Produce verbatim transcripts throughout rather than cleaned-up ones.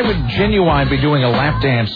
would Genuine be doing a lap dance?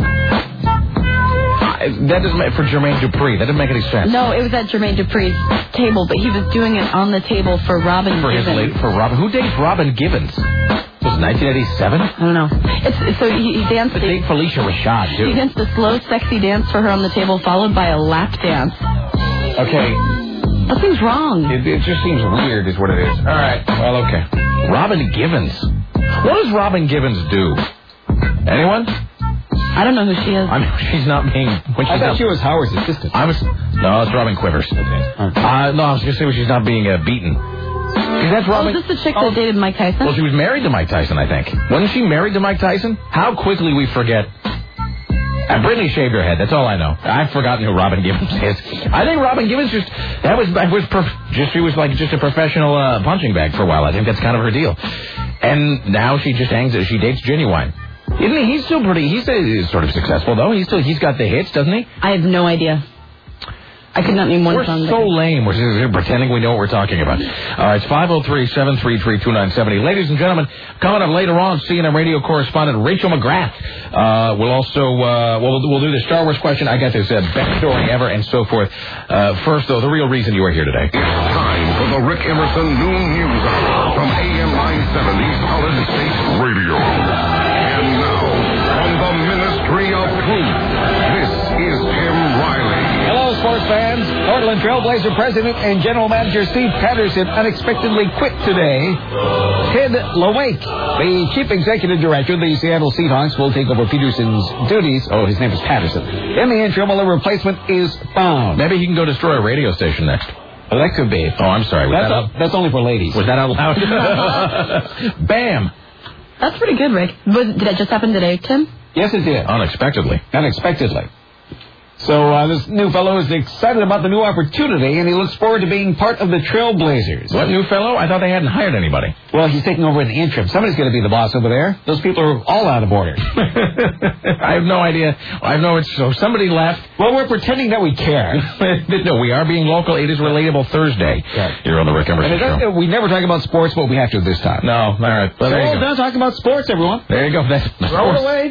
That doesn't make for Jermaine Dupri. That doesn't make any sense. No, it was at Jermaine Dupri's table, but he was doing it on the table for Robin for Givens. His lady, for Robin. Who dates Robin Givens? Was it nineteen eighty-seven? I don't know. It's, so he, he danced. But date Felicia Rashad, too. He danced a slow, sexy dance for her on the table, followed by a lap dance. Okay. Nothing's wrong. It, it just seems weird, is what it is. All right. Well, okay. Robin Givens. What does Robin Givens do? Anyone? I don't know who she is. I mean, she's not being... When she's I thought not, she was Howard's assistant. I was... No, it's Robin Quivers. Okay. Uh, no, I was going to say when she's not being uh, beaten. Because that's Robin... Oh, is this the chick that dated Mike Tyson? Well, she was married to Mike Tyson, I think. Wasn't she married to Mike Tyson? How quickly we forget... And Brittany shaved her head. That's all I know. I've forgotten who Robin Givens is. I think Robin Givens just... That was... That was prof, just She was like just a professional uh, punching bag for a while. I think that's kind of her deal. And now she just hangs... She dates Genuine. Isn't he? He's still pretty. He's, uh, he's sort of successful though. He's still. He's got the hits, doesn't he? I have no idea. I could not name one we're song. We're so lame. We're just pretending we know what we're talking about. All right, it's five oh three, seven three three, two nine seven oh. Ladies and gentlemen, coming up later on, C N N radio correspondent Rachel McGrath. Uh, we'll also uh, we'll we'll do the Star Wars question. I got this uh, best story ever, and so forth. Uh, first, though, the real reason you are here today. It's time for the Rick Emerson Noon News Hour from A M nine seventy Solid State Radio. And now, from the Ministry of Truth, this is Tim Riley. Hello, sports fans. Portland Trailblazer President and General Manager Steve Patterson unexpectedly quit today. Ted LeWake, the Chief Executive Director of the Seattle Seahawks, will take over Peterson's duties. Oh, his name is Patterson. In the interim, while a replacement is found. Maybe he can go destroy a radio station next. Well, that could be. Oh, I'm sorry. Was that's, that a, that's only for ladies. Was that out loud? Bam. That's pretty good, Rick. Was, did that just happen today, Tim? Yes, it did. Unexpectedly. Unexpectedly. So uh, this new fellow is excited about the new opportunity, and he looks forward to being part of the Trailblazers. What new fellow? I thought they hadn't hired anybody. Well, he's taking over in the interim. Somebody's going to be the boss over there. Those people are all out of order. I have no idea. I have no... It's, so somebody left. Well, we're pretending that we care. No, we are being local. It is Relatable Thursday. Yeah. You're on the Rick Emerson Show. We never talk about sports, but we have to this time. No, all right. Well, so there you we're done talking about sports, everyone. There you go. That's the Throw it sports. away.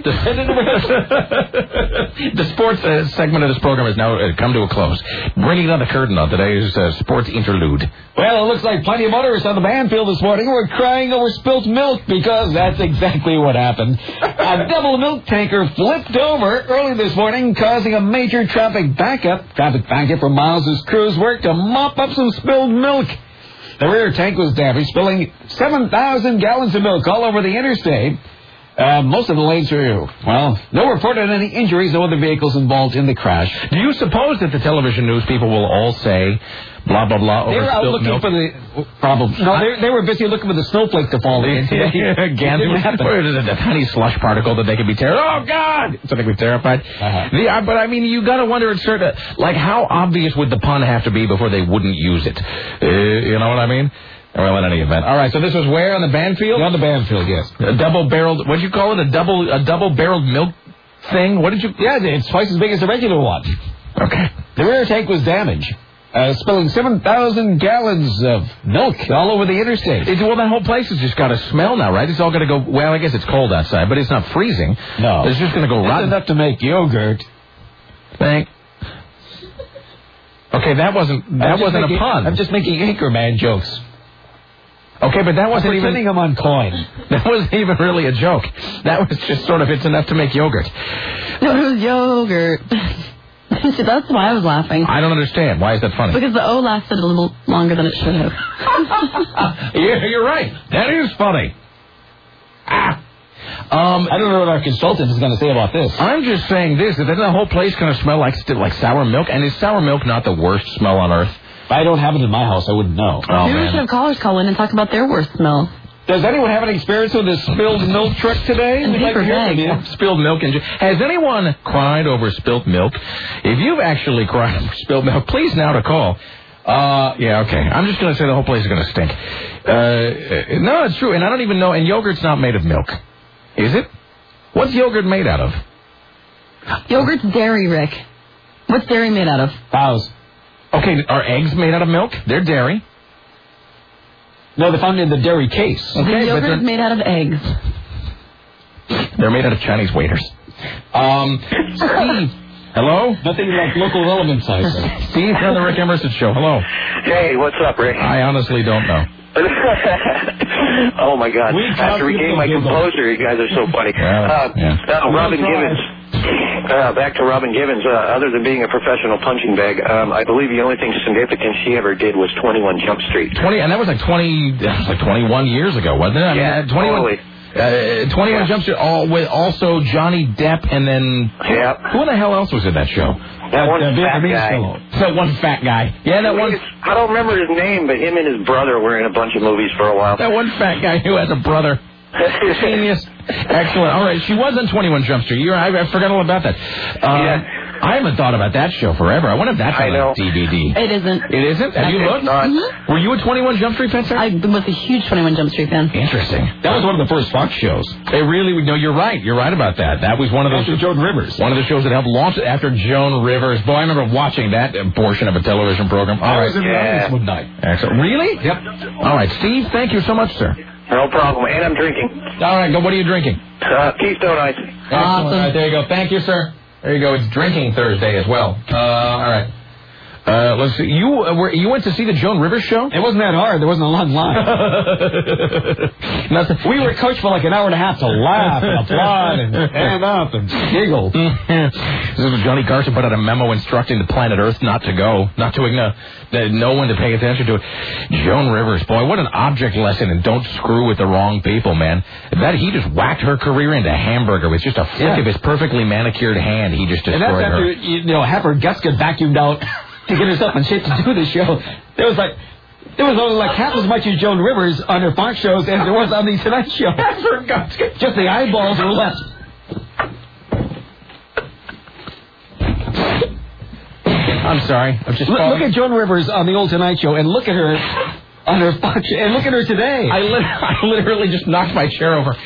The sports uh, segment of this program has now uh, come to a close. Bringing down the curtain on today's uh, sports interlude. Well, it looks like plenty of motorists on the Banfield this morning were crying over spilt milk because that's exactly what happened. A double milk tanker flipped over early this morning, causing a major traffic backup. Traffic backup for miles as crews worked to mop up some spilled milk. The rear tank was damaged, spilling seven thousand gallons of milk all over the interstate. Uh, most of the lanes were, well, no reported any injuries, no other vehicles involved in the crash. Do you suppose that the television news people will all say, blah, blah, blah, They over were out spilt looking milk? for the, probably. No, they, they were busy looking for the snowflake to fall in today. Again, it didn't happen. Or is it a tiny slush particle that they could be terrified? Oh, God! So they could be terrified. Uh-huh. The, uh, but, I mean, you got to wonder, it's sort of, like, how obvious would the pun have to be before they wouldn't use it? Uh, you know what I mean? Well, in any event. All right, so this was where on the Banfield? On the Banfield, yes. A double-barreled, what'd you call it? A double, a double-barreled milk thing? What did you... Yeah, it's twice as big as the regular one. Okay. The rear tank was damaged, uh, spilling seven thousand gallons of milk all over the interstate. It, well, that whole place has just got a smell now, right? It's all going to go... Well, I guess it's cold outside, but it's not freezing. No. It's just going to go It's rotten. enough to make yogurt. Thank... Okay, that wasn't... That wasn't making, a pun. I'm just making Anchorman jokes. Okay, but that wasn't I'm even... pretending I'm on coin. That wasn't even really a joke. That was just sort of, it's enough to make yogurt. No, it was yogurt. That's why I was laughing. I don't understand. Why is that funny? Because the O lasted a little longer than it should have. Yeah, you're right. That is funny. Ah. Um, I don't know what our consultant is going to say about this. I'm just saying this. Isn't the whole place going to smell like like sour milk? And is sour milk not the worst smell on earth? If I don't have it in my house, I wouldn't know. Oh, Maybe we man. should have callers call in and talk about their worst smell. Does anyone have any experience with this spilled milk truck today? And We'd like to paper hear from bag. you. Spilled milk. And has anyone cried over spilt milk? If you've actually cried over spilled milk, please now to call. Uh, yeah, okay. I'm just going to say the whole place is going to stink. Uh, no, it's true. And I don't even know. And yogurt's not made of milk. Is it? What's yogurt made out of? Yogurt's dairy, Rick. What's dairy made out of? Cows. Okay, are eggs made out of milk? They're dairy. No, they found it in the dairy case. Okay, the but yogurt then- is made out of eggs. They're made out of Chinese waiters. Um, Steve. Hello? Nothing like local element size. Steve on the Rick Emerson Show. Hello. Hey, what's up, Rick? I honestly don't know. Oh, my God. We I have to regain my composure. You guys are so funny. Well, uh, yeah. uh, Robin Givens. Uh, back to Robin Givens. Uh, other than being a professional punching bag, um, I believe the only thing significant she ever did was twenty-one Jump Street. twenty, and that was like twenty, that was like twenty-one years ago, wasn't it? I Yeah, mean, twenty-one. totally. Uh, twenty-one Yeah. Jump Street, all with also Johnny Depp, and then Yeah. who the hell else was in that show? That one Uh, fat Vietnamese guy. fellow. That one fat guy. Yeah, that one. I don't remember his name, but him and his brother were in a bunch of movies for a while. That one fat guy who has a brother. Genius. Excellent. All right, she was on twenty-one Jump Street. You're, I, I forgot all about that. Um, Yeah. I haven't thought about that show forever. I wonder if that's I on know. a D V D. It isn't. It isn't? Have you It's looked? not. Mhm. Were you a twenty-one Jump Street fan, sir? I was a huge twenty-one Jump Street fan. Interesting. That was one of the first Fox shows. They really, no, you're right. You're right about that. That was one of After those. Joan Rivers. One of the shows that helped launch it after Joan Rivers. Boy, I remember watching that portion of a television program. All I right. was in the Yeah. audience one night. Excellent. Really? Yep. All right, Steve, thank you so much, sir. No problem. And I'm drinking. All right, go. What are you drinking? Uh, Keystone Ice. Excellent. Awesome. All right, there you go. Thank you, sir. There you go. It's Drinking Thursday as well. Uh, all right. Uh, let's see. You uh, were you went to see the Joan Rivers show? It wasn't that hard. There wasn't a long line. Nothing. We were coached for like an hour and a half to laugh and applaud and stand up and giggle. This is when Johnny Carson put out a memo instructing the planet Earth not to go, not to ignore, that no one to pay attention to it. Joan Rivers, boy, what an object lesson, and don't screw with the wrong people, man. That he just whacked her career into hamburger with just a flick Yeah. of his perfectly manicured hand. He just And destroyed that's after, her. you know, half her guts got vacuumed out to get herself in shape to do the show. There was like, there was only like half as much as Joan Rivers on her Fox shows as there was on the Tonight Show. Half her guts. Just the eyeballs were left. I'm sorry. I'm just Look, falling- look at Joan Rivers on the old Tonight Show and look at her on her Fox show, and look at her today. I, lit- I literally just knocked my chair over.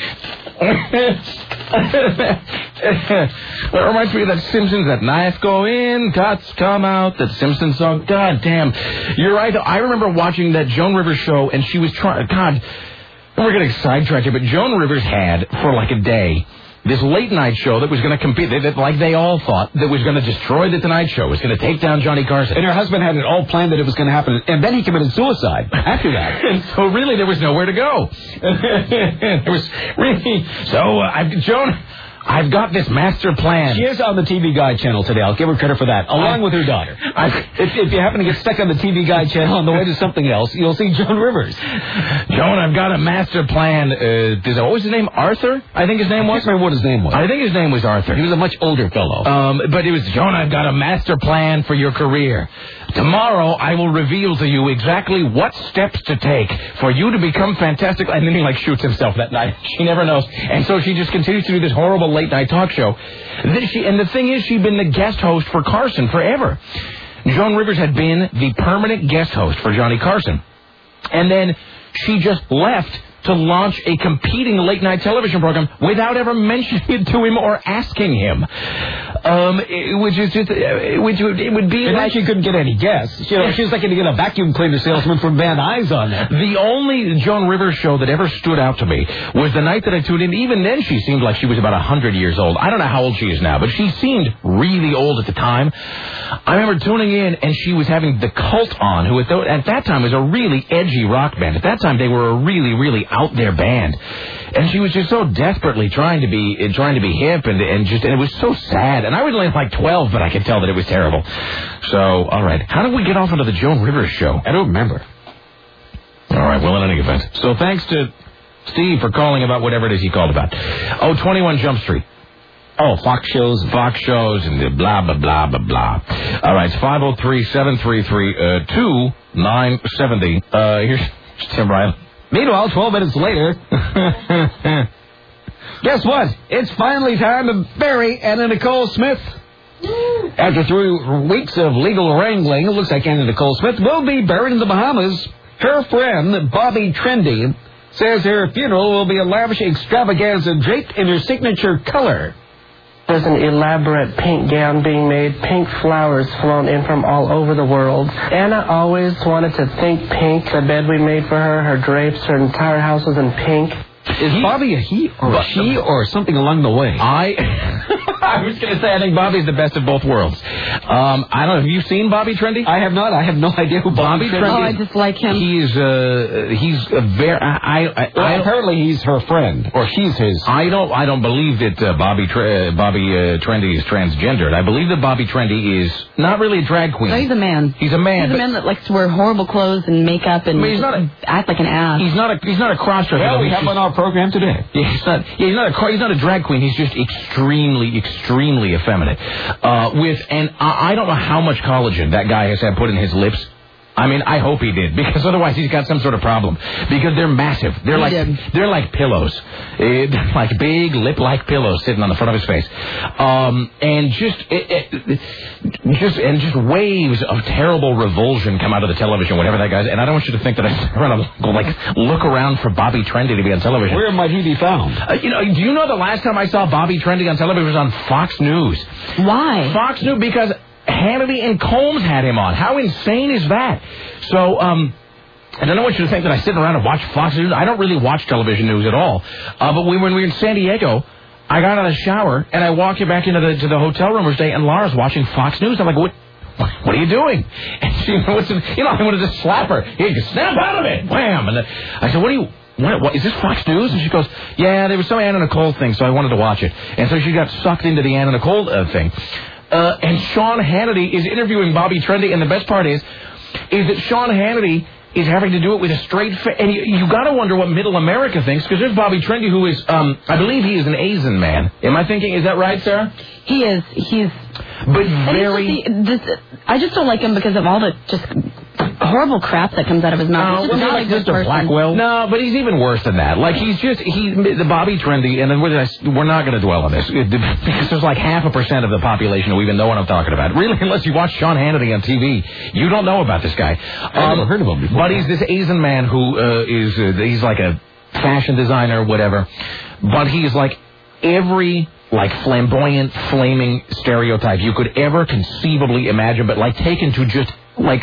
That reminds me of that Simpsons, that knife go in, guts come out, that Simpsons song. God damn. You're right. I remember watching that Joan Rivers show, and she was trying, God, we're getting sidetracked here, but Joan Rivers had, for like a day, this late night show that was going to compete, that, like they all thought, that was going to destroy the Tonight Show, was going to take down Johnny Carson. And her husband had it all planned that it was going to happen, and then he committed suicide after that. And so really there was nowhere to go. There was really, so uh, I, Joan, I've got this master plan. She is on the T V Guide channel today. I'll give her credit for that, along I- with her daughter. I, If, if you happen to get stuck on the T V Guide channel on the way to something else, you'll see Joan Rivers. Joan, I've got a master plan. Uh, does, what was his name? Arthur? I think his name I was. can't remember what his name was. I think his name was Arthur. He was a much older fellow. Um, but it was, Joan, I've got a master plan for your career. Tomorrow, I will reveal to you exactly what steps to take for you to become fantastic. And then he, like, shoots himself that night. She never knows. And so she just continues to do this horrible late-night talk show. Then she, and the thing is, she'd been the guest host for Carson forever. Joan Rivers had been the permanent guest host for Johnny Carson. And then she just left to launch a competing late-night television program without ever mentioning it to him or asking him. Um, it- which is just, uh, which would, it would be and like... then she couldn't get any guests. You know, she was like going to get a vacuum cleaner salesman from Van Nuys on there. The only Joan Rivers show that ever stood out to me was the night that I tuned in. Even then, she seemed like she was about one hundred years old. I don't know how old she is now, but she seemed really old at the time. I remember tuning in, and she was having The Cult on, who at, th- at that time was a really edgy rock band. At that time, they were a really, really out there band. And she was just so desperately trying to be uh, trying to be hip, and and just and it was so sad. And I was only like twelve, but I could tell that it was terrible. So, all right, how did we get off into the Joan Rivers show? I don't remember. All right, well, in any event. So thanks to Steve for calling about whatever it is he called about. Oh, twenty-one Jump Street. Oh, Fox shows. Fox shows and the blah, blah, blah, blah, blah. All right, it's five oh three, seven three three, two nine seven oh. Uh, here's Tim Riley. Meanwhile, twelve minutes later, guess what? It's finally time to bury Anna Nicole Smith. After three weeks of legal wrangling, it looks like Anna Nicole Smith will be buried in the Bahamas. Her friend, Bobby Trendy, says her funeral will be a lavish extravaganza draped in her signature color. There's an elaborate pink gown being made, pink flowers flown in from all over the world. Anna always wanted to think pink. The bed we made for her, her drapes, her entire house was in pink. Is he, Bobby a he or a she or something along the way? I I was going to say I think Bobby's the best of both worlds. Um, I don't know. Have you seen Bobby Trendy? I have not. I have no idea who Bobby, Bobby Trendy is. Oh, I just like him. He's uh he's a very I I, Well, I apparently he's her friend or she's his. I don't I don't believe that uh, Bobby Tre- Bobby uh, Trendy is transgendered. I believe that Bobby Trendy is not really a drag queen. No, he's a man. He's a man. He's a man that likes to wear horrible clothes and makeup and But he's not a- act like an ass. He's not a he's not a cross-dresser. Well, though. we He's have just- on our program today. Yeah, he's not. Yeah, he's not a cro- he's not a drag queen. He's just extremely, extremely effeminate. Uh, with and I, I don't know how much collagen that guy has had put in his lips. I mean, I hope he did, because otherwise he's got some sort of problem. Because they're massive. They're He like did. they're like pillows, Eh, they're like big lip-like pillows sitting on the front of his face, um, and just it, it, just and just waves of terrible revulsion come out of the television. Whatever that guy's, and I don't want you to think that I want to go like look around for Bobby Trendy to be on television. Where might he be found? Uh, you know, do you know the last time I saw Bobby Trendy on television was on Fox News? Why? Fox News, because Hannity and Combs had him on. How insane is that? So, um, and I don't want you to think that I sit around and watch Fox News. I don't really watch television news at all. Uh, but we, when we were in San Diego, I got out of the shower and I walked back into the to the hotel room today, and Laura's watching Fox News. I'm like, what? What are you doing? And she, what's, you know, I wanted to slap her. Here, you snap out of it, wham! And then I said, what are you? What, what, is this Fox News? And she goes, yeah, there was some Anna Nicole thing, so I wanted to watch it. And so she got sucked into the Anna Nicole uh, thing. Uh, and Sean Hannity is interviewing Bobby Trendy, and the best part is, is that Sean Hannity is having to do it with a straight face. And you, you got to wonder what Middle America thinks, because there's Bobby Trendy, who is, um, I believe he is an Asian man. Am I thinking, is that right, Sarah? He is. He's. But and very. he's just, this, I just don't like him because of all the just horrible crap that comes out of his mouth. He's just not a good person. Blackwell? No, but he's even worse than that. Like, he's just, he, the Bobby Trendy, and then we're, we're not going to dwell on this, because there's like half a percent of the population who even know what I'm talking about. Really, unless you watch Sean Hannity on T V, you don't know about this guy. I've um, never heard of him before. But he's this Asian man who uh, is, uh, he's like a fashion designer, whatever. But he's like every, like, flamboyant, flaming stereotype you could ever conceivably imagine, but like taken to just, like,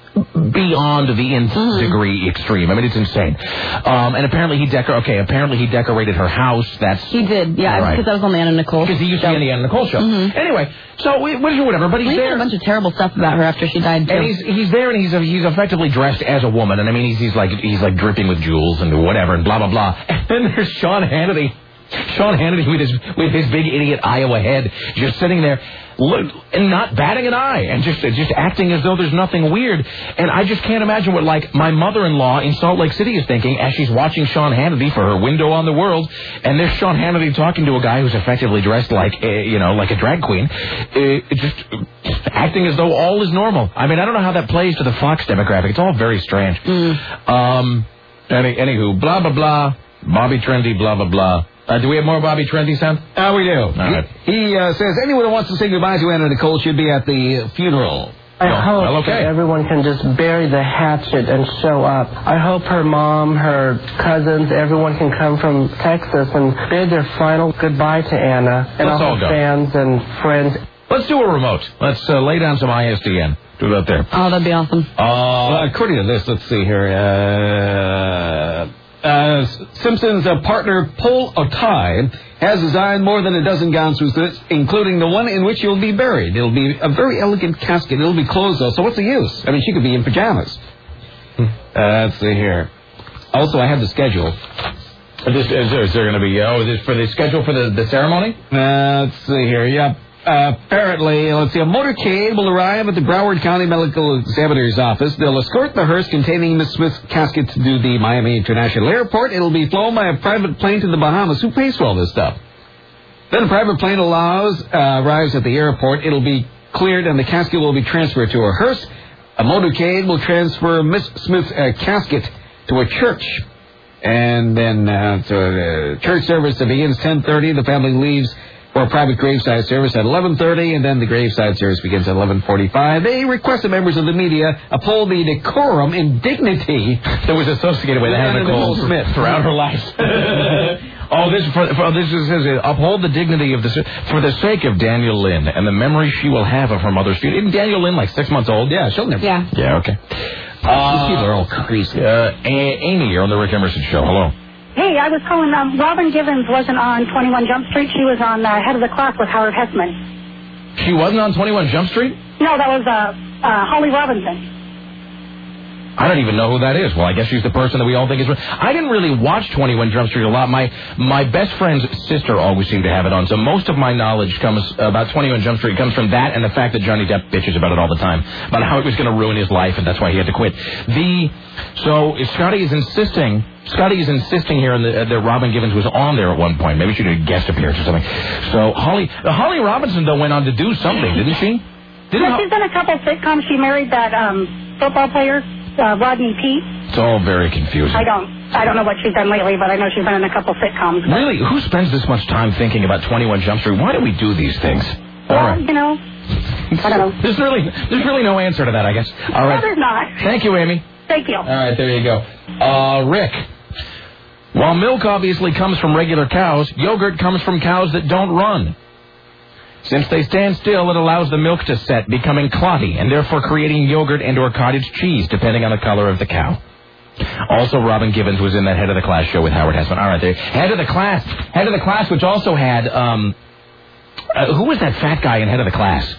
beyond the nth mm. degree extreme. I mean, it's insane. Um, and apparently he decor. Okay, apparently he decorated her house. That's he did. Yeah, because right. that was on the Anna Nicole. Because he used to be on the Anna Nicole show. Mm-hmm. Anyway, so we, whatever. But he's well, he there. did a bunch of terrible stuff about her after she died too. And he's he's there, and he's he's effectively dressed as a woman. And I mean, he's he's like he's like dripping with jewels and whatever and blah blah blah. And then there's Sean Hannity. Sean Hannity with his with his big idiot Iowa head, just sitting there, look, and not batting an eye, and just just acting as though there's nothing weird. And I just can't imagine what, like, my mother-in-law in Salt Lake City is thinking as she's watching Sean Hannity for her window on the world. And there's Sean Hannity talking to a guy who's effectively dressed like, a, you know, like a drag queen, uh, just acting as though all is normal. I mean, I don't know how that plays to the Fox demographic. It's all very strange. Mm. Um. Any, anywho, blah blah blah. Bobby Trendy, blah blah blah. Uh, do we have more Bobby Trendy, Sam? Uh, we do. All right. He, he uh, says anyone who wants to say goodbye to Anna Nicole should be at the funeral. I No. hope Well, okay. that everyone can just bury the hatchet and show up. I hope her mom, her cousins, everyone can come from Texas and bid their final goodbye to Anna and Let's all all her go. fans and friends. Let's do a remote. Let's uh, lay down some I S D N. Do that there. Oh, that'd be awesome. Uh, Well, according to this, let's see here. Uh, uh, Simpson's uh, partner, Paul Otai, has designed more than a dozen gown suits, including the one in which you'll be buried. It'll be a very elegant casket. It'll be closed, though, so what's the use? I mean, she could be in pajamas. uh, let's see here. Also, I have the schedule. Is, is there, is there going to be, oh, is this for the schedule for the, the ceremony? Uh, let's see here. Yep. Uh, apparently, let's see, a motorcade will arrive at the Broward County Medical Examiner's office. They'll escort the hearse containing Miss Smith's casket to the Miami International Airport. It'll be flown by a private plane to the Bahamas. Who pays for all this stuff? Then a private plane allows, uh, arrives at the airport. It'll be cleared and the casket will be transferred to a hearse. A motorcade will transfer Miss Smith's uh, casket to a church. And then uh, so the church service that begins ten thirty. The family leaves for a private graveside service at eleven thirty, and then the graveside service begins at eleven forty-five. They request that members of the media uphold the decorum and dignity that was associated with Anna Nicole Smith throughout her life. Oh, this for, for this is, is uh, uphold the dignity of the for the sake of Daniel Lynn and the memory she will have of her mother's funeral. Isn't Daniel Lynn like six months old? Yeah, she'll never. Yeah. Yeah. Okay. Uh, These people are all crazy. Uh, A- Amy, you're on the Rick Emerson Show. Hello. Hey, I was calling. Um, Robin Givens wasn't on twenty-one Jump Street. She was on uh, Head of the Class with Howard Hessman. She wasn't on twenty-one Jump Street? No, that was uh, uh, Holly Robinson. I don't even know who that is. Well, I guess she's the person that we all think is... I didn't really watch twenty-one Jump Street a lot. My my best friend's sister always seemed to have it on, so most of my knowledge comes about twenty-one Jump Street comes from that and the fact that Johnny Depp bitches about it all the time, about how it was going to ruin his life, and that's why he had to quit. The So Scotty is insisting... Scotty is insisting here in the, uh, that Robin Givens was on there at one point. Maybe she did a guest appearance or something. So Holly uh, Holly Robinson, though, went on to do something, didn't she? Didn't yeah, she's done a couple sitcoms. She married that um, football player... Uh, Rodney Peete. It's all very confusing. I don't, I don't know what she's done lately, but I know she's been in a couple sitcoms. But... Really, who spends this much time thinking about twenty-one Jump Street? Why do we do these things? Well, all right. you know, I don't know. There's really, there's really no answer to that, I guess. All right. No, there's not. Thank you, Amy. Thank you. All right, there you go. Uh, Rick. While milk obviously comes from regular cows, yogurt comes from cows that don't run. Since they stand still, it allows the milk to set, becoming clotty, and therefore creating yogurt and or cottage cheese, depending on the color of the cow. Also, Robin Givens was in that Head of the Class show with Howard Hessman. All right, there. Head of the Class. Head of the Class, which also had, um, uh, who was that fat guy in Head of the Class?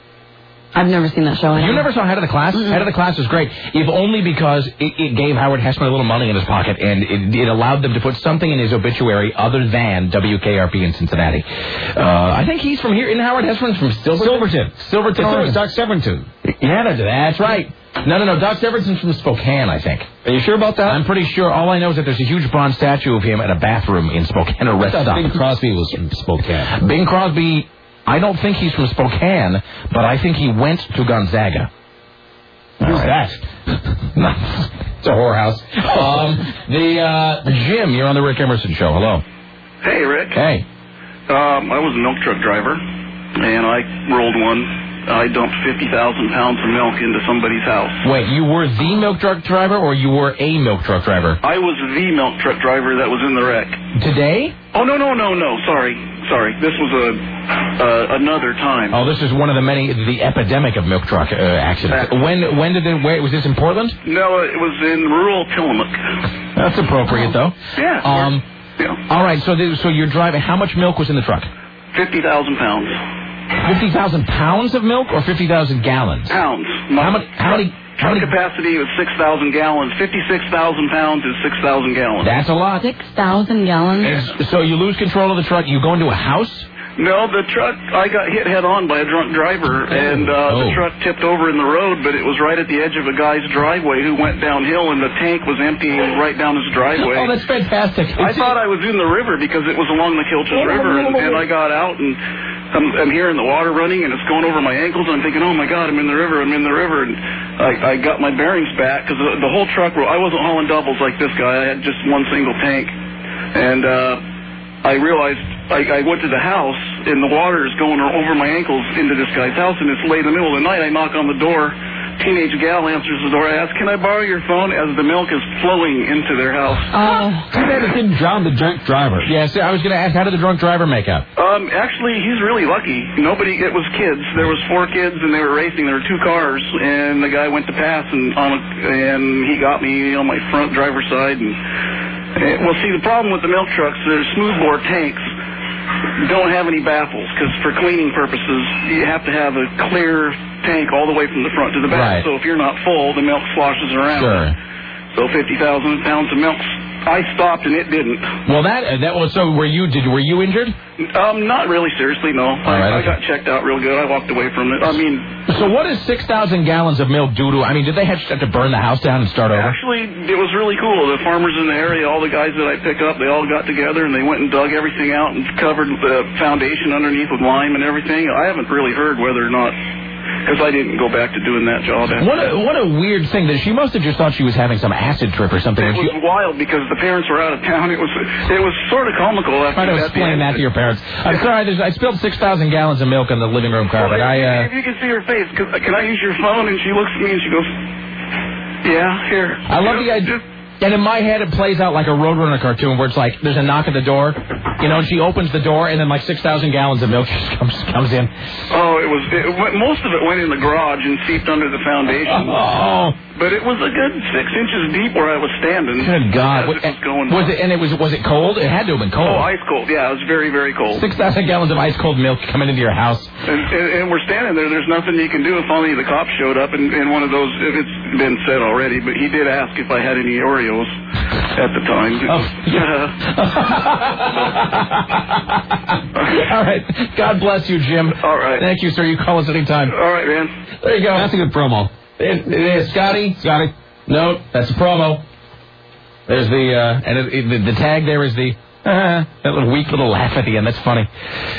I've never seen that show. You never saw Head of the Class? Mm-hmm. Head of the Class was great, if only because it, it gave Howard Hessman a little money in his pocket, and it, it allowed them to put something in his obituary other than W K R P in Cincinnati. Uh, I think he's from here. Isn't Howard Hessman from Silverton? Silverton. Silverton. Oh, it's Doc Severnton. Yeah, that's right. No, no, no. Doc Severnton's from Spokane, I think. Are you sure about that? I'm pretty sure. All I know is that there's a huge bronze statue of him at a bathroom in Spokane. A rest I thought stop. Bing Crosby was from Spokane. Bing Crosby... I don't think he's from Spokane, but I think he went to Gonzaga. Who's right. that? It's a whorehouse. Um, the uh, Jim, you're on the Rick Emerson Show. Hello. Hey, Rick. Hey. Um, I was a milk truck driver, and I rolled one. I dumped fifty thousand pounds of milk into somebody's house. Wait, you were the milk truck driver, or you were a milk truck driver? I was the milk truck driver that was in the wreck. Today? Oh, no, no, no, no. Sorry. Sorry. This was a uh, another time. Oh, this is one of the many, the epidemic of milk truck uh, accidents. Uh, when when did it, where, was this in Portland? No, it was in rural Tillamook. That's appropriate, though. Yeah. Um. Yeah. All right, so the, so you're driving, how much milk was in the truck? fifty thousand pounds. fifty thousand pounds of milk or fifty thousand gallons? Pounds. How many? How many? How Truck many? capacity was six thousand gallons. fifty-six thousand pounds is six thousand gallons. That's a lot. six thousand gallons? It's, so you lose control of the truck, you go into a house? No, the truck, I got hit head on by a drunk driver, and uh, oh. the truck tipped over in the road, but it was right at the edge of a guy's driveway who went downhill, and the tank was emptying right down his driveway. Oh, that's fantastic. I thought I was in the river because it was along the Kilchis River, and, and I got out, and I'm, I'm hearing the water running, and it's going over my ankles, and I'm thinking, oh, my God, I'm in the river, I'm in the river, and I, I got my bearings back, because the, the whole truck, I wasn't hauling doubles like this guy, I had just one single tank, and uh, I realized I, I went to the house, and the water is going over my ankles into this guy's house, and it's late in the middle of the night. I knock on the door. Teenage gal answers the door. I ask, can I borrow your phone? As the milk is flowing into their house. Oh. Too bad it didn't drown the drunk driver. Yes, I was going to ask, how did the drunk driver make out? Um, actually, he's really lucky. Nobody, it was kids. There was four kids, and they were racing. There were two cars, and the guy went to pass, and on a, and he got me on my front driver's side. And, and well, see, the problem with the milk trucks, they're smoothbore tanks. Don't have any baffles, because for cleaning purposes, you have to have a clear tank all the way from the front to the back. Right. So if you're not full, the milk sloshes around. Sure. So fifty thousand pounds of milk. I stopped and it didn't. Well, that that was so. Were you did were you injured? Um, not really seriously. No. All right, I, okay. I got checked out real good. I walked away from it. I mean. So what does six thousand gallons of milk do to? I mean, did they have to burn the house down and start over? Actually, it was really cool. The farmers in the area, all the guys that I pick up, they all got together and they went and dug everything out and covered the foundation underneath with lime and everything. I haven't really heard whether or not. Because I didn't go back to doing that job. After what a, what a weird thing that she must have just thought she was having some acid trip or something. It was she... wild because the parents were out of town. It was it was sort of comical. After Try to that explain that to your parents. I'm sorry, there's, I spilled six thousand gallons of milk on the living room carpet. Well, I, uh... if you can see her face, cause, can I use your phone? And she looks at me and she goes, yeah, here. I love the idea. And in my head, it plays out like a Roadrunner cartoon where it's like there's a knock at the door, you know, and she opens the door, and then like six thousand gallons of milk just comes comes in. Oh, it was it, most of it went in the garage and seeped under the foundation. Oh, but it was a good six inches deep where I was standing. Good God. As it was going Was it, and it was, was it cold? It had to have been cold. Oh, ice cold. Yeah, it was very, very cold. six thousand gallons of ice cold milk coming into your house. And, and, and we're standing there. There's nothing you can do. If only the cops showed up and, and one of those, if it's been said already, but he did ask if I had any Oreos at the time. Oh, yeah. All right. God bless you, Jim. All right. Thank you, sir. You call us anytime. All right, man. There you go. That's a good promo. It, it is. Scotty? Scotty? No, that's a promo. There's the, uh, and it, it, the, the tag there is the, uh, that little weak little laugh at the end. That's funny.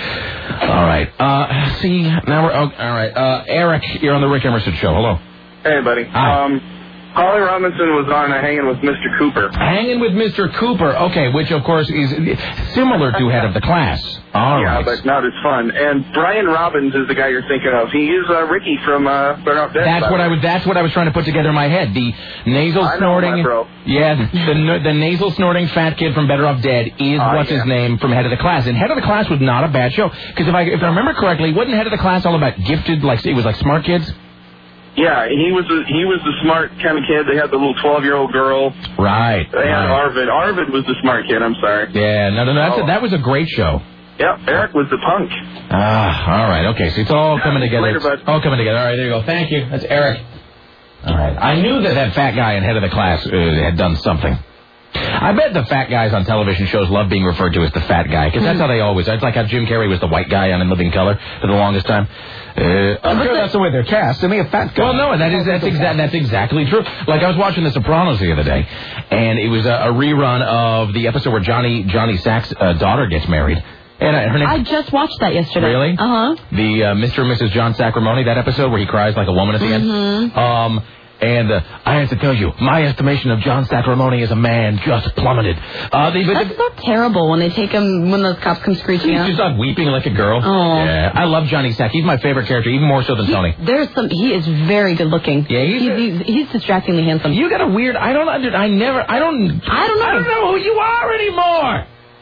All right. Uh, see, now we're, oh, all right. Uh, Eric, you're on the Rick Emerson Show. Hello. Hey, buddy. Hi. Um, Holly Robinson was on uh, Hanging with Mister Cooper. Hanging with Mister Cooper. Okay, which, of course, is similar to Head of the Class. All yeah, right. but not as fun. And Brian Robbins is the guy you're thinking of. He is uh, Ricky from uh, Better Off Dead. That's what I was. That's what I was trying to put together in my head. The nasal I know, snorting. my bro. Yeah, the the nasal snorting fat kid from Better Off Dead is Uh, what's yeah. his name from Head of the Class. And Head of the Class was not a bad show because if I if I remember correctly, wasn't Head of the Class all about gifted? Like it was like smart kids. Yeah, he was the, he was the smart kind of kid. They had the little twelve-year-old girl. Right. They had right. Arvid. Arvid was the smart kid. I'm sorry. Yeah, no, no, no. That's Oh. a, that was a great show. Yeah, Eric was the punk. Ah, all right. Okay, so it's all coming together. Later, It's bud. all coming together. All right, there you go. Thank you. That's Eric. All right. I knew that that fat guy in Head of the Class uh, had done something. I bet the fat guys on television shows love being referred to as the fat guy, because that's how they always are. It's like how Jim Carrey was the white guy on In Living Color for the longest time. Uh, I'm sure that's the way they're cast. To me, a fat guy. well, no, that is that's exa- that's exactly true. Like I was watching The Sopranos the other day, and it was a, a rerun of the episode where Johnny Johnny Sack's uh, daughter gets married. And uh, her name. I just watched that yesterday. Really? Uh huh. The uh, Mister and Missus John Sacramone, that episode where he cries like a woman at the Mm-hmm. end. Um, and uh, I have to tell you, my estimation of John Sacramone as a man just plummeted. Uh, they, That's not terrible when they take him, when those cops come screeching He's out. just not weeping like a girl. Oh. Yeah, I love Johnny Sack. He's my favorite character, even more so than He, Tony. there's some. He is very good looking. Yeah, he's he's, a- he's, he's distractingly handsome. You got a weird. I don't under. I never. I don't. I don't know. I don't know who you are anymore.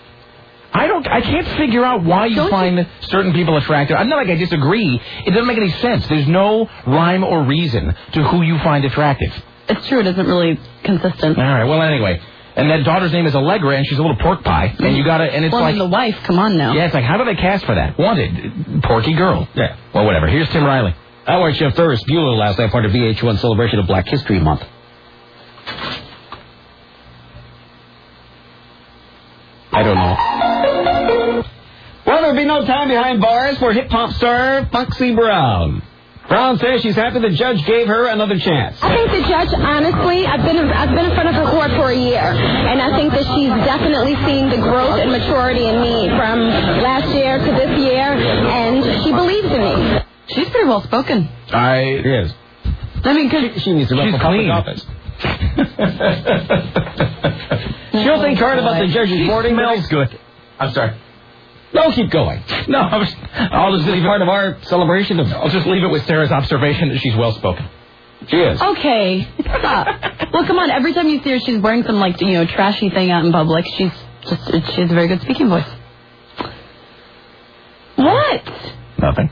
I don't. I can't figure out why you Don't find you- certain people attractive. I'm not like I disagree. It doesn't make any sense. There's no rhyme or reason to who you find attractive. It's true. It isn't really consistent. All right. Well, anyway, and that daughter's name is Allegra, and she's a little pork pie, and you got to. And it's well, like and the wife. Come on now. yeah, it's like how do they cast for that? Wanted, porky girl. Yeah. Well, whatever. Here's Tim Riley. I watched Chef Ferris Bueller last night, part of V H one celebration of Black History Month. I don't know. Well, there'll be no time behind bars for hip-hop star Foxy Brown. Brown says she's happy the judge gave her another chance. I think the judge, honestly, I've been I've been in front of her court for a year, and I think that she's definitely seen the growth and maturity in me from last year to this year, and she believes in me. She's pretty well spoken. I. She is. I mean, cause She needs to run She's for public clean. office. She'll think hard about the judge's boarding Smells bills. good. I'm sorry. No, keep going. No, I was, I'll just This is leave it. part of our celebration of... I'll just leave it with Sarah's observation that she's well spoken. She is. okay, stop. Well, come on. Every time you see her, she's wearing some like you know trashy thing out in public. She's just she has a very good speaking voice. What? Nothing.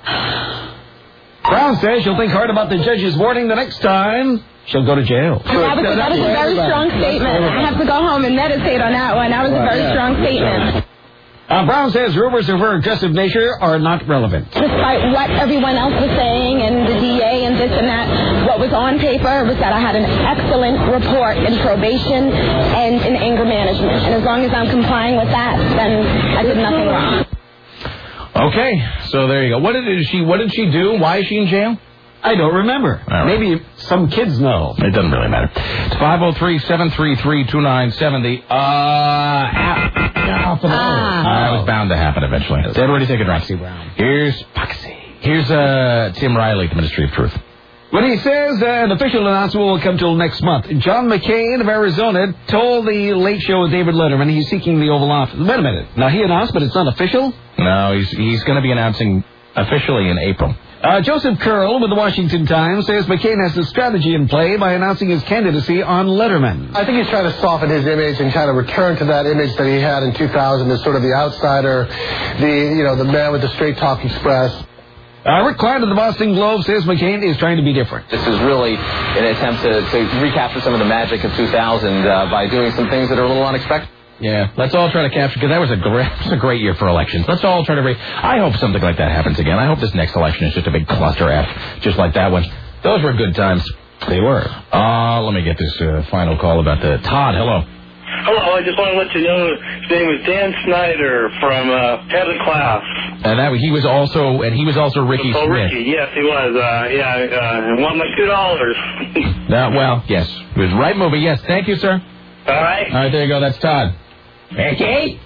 Brown says she'll think hard about the judge's warning the next time she'll go to jail. That was, that was a very strong statement. I have to go home and meditate on that one. That was a very strong statement. Uh, Brown says rumors of her aggressive nature are not relevant. Despite what everyone else was saying and the D A and this and that, what was on paper was that I had an excellent report in probation and in anger management. And as long as I'm complying with that, then I did nothing wrong. Okay, so there you go. What did she? What did she do? Why is she in jail? I don't remember. All right. Maybe some kids know. It doesn't really matter. It's five oh three, seven three three, two nine seven oh. Uh, ah, Ah. That was bound to happen eventually. Everybody take a drink. Brown. Here's Foxy. Here's uh, Tim Riley, the Ministry of Truth. When he says uh, an official announcement will come till next month, John McCain of Arizona told the Late Show with David Letterman he's seeking the Oval Office. Wait a minute. Now, he announced, but it's not official? No, he's he's going to be announcing officially in April. Uh, Joseph Curl with the Washington Times says McCain has a strategy in play by announcing his candidacy on Letterman. I think he's trying to soften his image and kind of return to that image that he had in two thousand as sort of the outsider, the you know the man with the straight talk express. Uh, Rick Klein of the Boston Globe says McCain is trying to be different. This is really an attempt to, to recapture some of the magic of two thousand uh, by doing some things that are a little unexpected. Yeah, let's all try to capture, because that was a great, was a great year for elections. Let's all try to, re- I hope something like that happens again. I hope this next election is just a big cluster F, just like that one. Those were good times. They were. Uh, let me get this uh, final call about the, Todd, hello. Hello, I just want to let you know his name is Dan Snyder from uh, Head of Class. And that he was also, and he was also Ricky oh, Smith. Ricky, yes, he was. Uh, yeah, uh, won my two dollars. uh, well, yes, it was right movie. Yes, thank you, sir. All right. All right, there you go. That's Todd. Ricky.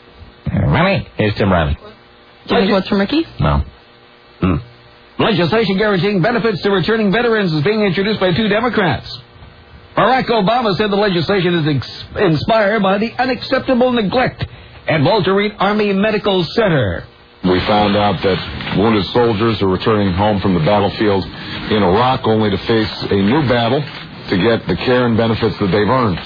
Riley. Here's Tim Riley. Do you have what's from Ricky? No. Hmm. Legislation guaranteeing benefits to returning veterans is being introduced by two Democrats. Barack Obama said the legislation is ex- inspired by the unacceptable neglect at Walter Reed Army Medical Center. We found out that wounded soldiers are returning home from the battlefield in Iraq only to face a new battle to get the care and benefits that they've earned.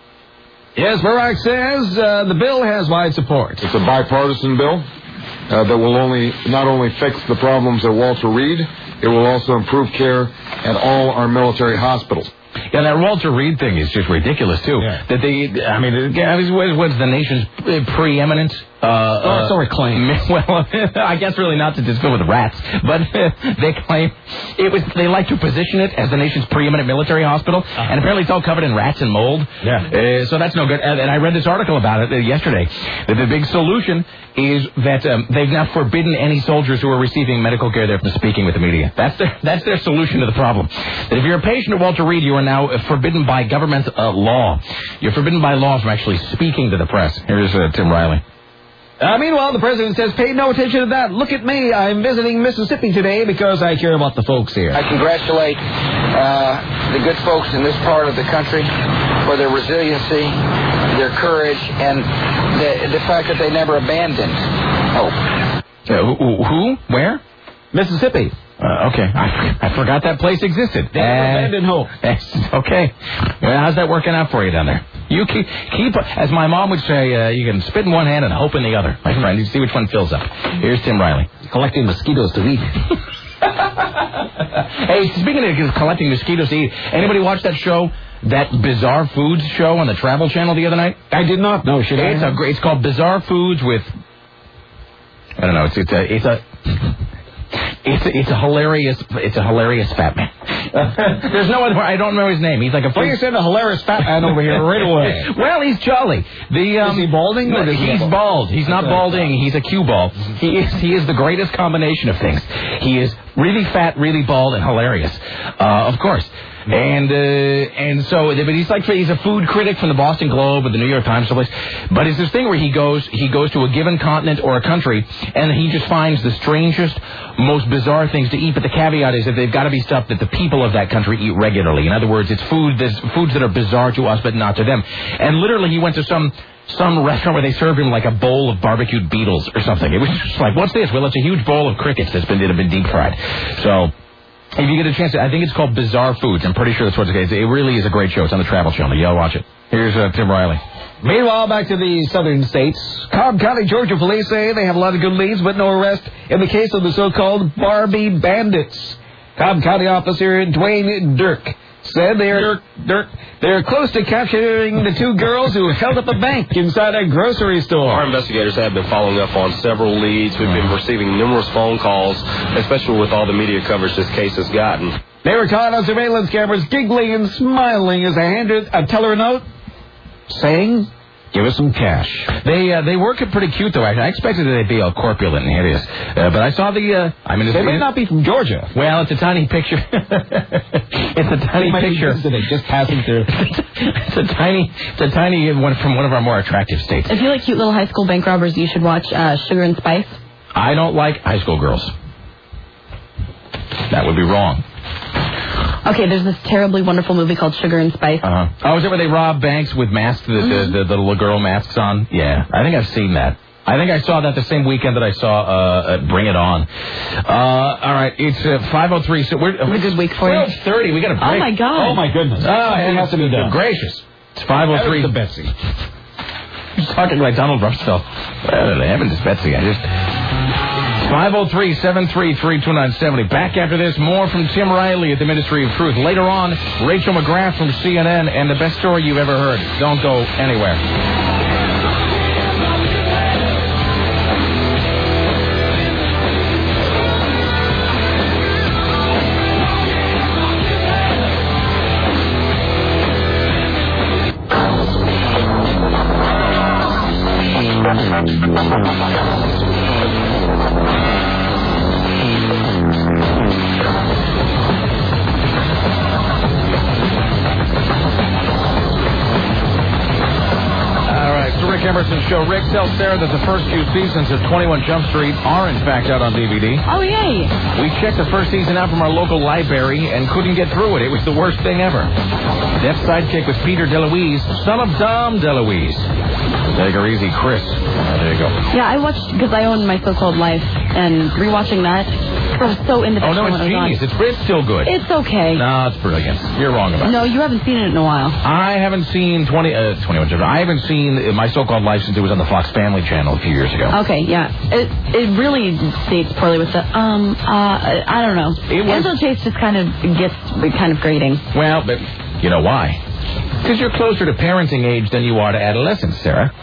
Yes, Barack says uh, the bill has wide support. It's a bipartisan bill uh, that will only not only fix the problems at Walter Reed, it will also improve care at all our military hospitals. Yeah, that Walter Reed thing is just ridiculous, too. Yeah. That they, I mean, what's the nation's preeminent? Uh, oh, it's already claimed. Well, I guess really not to just go with rats, but they claim it was. They like to position it as the nation's preeminent military hospital, uh-huh. and apparently it's all covered in rats and mold. Yeah. Uh, so that's no good. And, and I read this article about it uh, yesterday. That the big solution is that um, they've now forbidden any soldiers who are receiving medical care there from speaking with the media. That's their that's their solution to the problem. That if you're a patient at Walter Reed, you are now forbidden by government uh, law. You're forbidden by law from actually speaking to the press. Here's uh, Tim Riley. Uh, meanwhile, the president says, pay no attention to that. Look at me. I'm visiting Mississippi today because I care about the folks here. I congratulate uh, the good folks in this part of the country for their resiliency, their courage, and the, the fact that they never abandoned hope. Uh, who, who? Where? Mississippi. Uh, okay, I, I forgot that place existed. They never abandoned hope. Okay. Well, how's that working out for you down there? You keep, keep as my mom would say, uh, you can spit in one hand and hope in the other. My friend, you see which one fills up. Here's Tim Riley. Collecting mosquitoes to eat. Hey, speaking of collecting mosquitoes to eat, anybody watch that show, that Bizarre Foods show on the Travel Channel the other night? I did not know. Should it's I? A, it's called Bizarre Foods with, I don't know, it's, it's a... It's a It's a, it's a hilarious, it's a hilarious fat man. There's no other, I don't know his name. He's like a... Well, you said a hilarious fat man over here right away. Well, he's jolly. The, um, is he balding? Or he's he bald. He's not balding. He's a cue ball. He is, he is the greatest combination of things. He is really fat, really bald, and hilarious. Uh, of course. And uh, and so, but he's like he's a food critic from the Boston Globe or the New York Times, someplace. But it's this thing where he goes he goes to a given continent or a country, and he just finds the strangest, most bizarre things to eat. But the caveat is that they've got to be stuff that the people of that country eat regularly. In other words, it's food that's foods that are bizarre to us, but not to them. And literally, he went to some. Some restaurant where they served him like a bowl of barbecued beetles or something. It was just like, what's this? Well, it's a huge bowl of crickets that's been that have been deep fried. So. If you get a chance, I think it's called Bizarre Foods. I'm pretty sure that's what it's called. It really is a great show. It's on the Travel Channel. You gotta watch it. Here's uh, Tim Riley. Meanwhile, back to the southern states. Cobb County, Georgia police say they have a lot of good leads, but no arrest in the case of the so-called Barbie bandits. Cobb County officer Dwayne Dirk said they are Dirk, Dirk, they are close to capturing the two girls who held up a bank inside a grocery store. Our investigators have been following up on several leads. We've been receiving numerous phone calls, especially with all the media coverage this case has gotten. They were caught on surveillance cameras giggling and smiling as they handed a teller note saying, give us some cash. They uh, they work it pretty cute, though. I expected that they'd be all corpulent and hideous. Uh, but I saw the... Uh, I mean, they may not be from Georgia. Well, it's a tiny picture. It's a tiny picture. Just passing through. It's a tiny it's a tiny one from one of our more attractive states. If you like cute little high school bank robbers, you should watch uh, Sugar and Spice. I don't like high school girls. That would be wrong. Okay, there's this terribly wonderful movie called Sugar and Spice. Uh-huh. Oh, is that where they rob banks with masks, the, mm-hmm. the, the, the little girl masks on? Yeah, I think I've seen that. I think I saw that the same weekend that I saw uh, uh, Bring It On. Uh, all right, it's uh, five oh three. So we're, it's a good week for you. twelve thirty, we got a break. Oh, my God. Oh, my goodness. Oh, it has to be done. Gracious. It's five oh three. That was the Betsy. He's talking like Donald Rumsfeld. Well, heavens, it's Betsy. I just... five oh three, seven three three, two nine seven oh. Back after this, more from Tim Riley at the Ministry of Truth. Later on, Rachel McGrath from C N N and the best story you've ever heard. Don't go anywhere. Emerson Show. Rick tells Sarah that the first few seasons of twenty-one Jump Street are in fact out on D V D. Oh, yay. We checked the first season out from our local library and couldn't get through it. It was the worst thing ever. Death's Sidekick was Peter DeLuise, son of Dom DeLuise. Take her easy, Chris. Oh, there you go. Yeah, I watched, because I own My So-Called Life, and rewatching that, I was so into that. Oh, no, it's genius. It's, it's still good. It's okay. No, it's brilliant. You're wrong about it. No, you haven't seen it in a while. I haven't seen twenty, uh, twenty-one Jump Street. I haven't seen My So-Called Life since it was on the Fox Family Channel a few years ago. Okay, yeah. It it really dates poorly with the, um, uh, I don't know. It was... Angela Chase just kind of gets kind of grating. Well, but you know why? Because you're closer to parenting age than you are to adolescence, Sarah.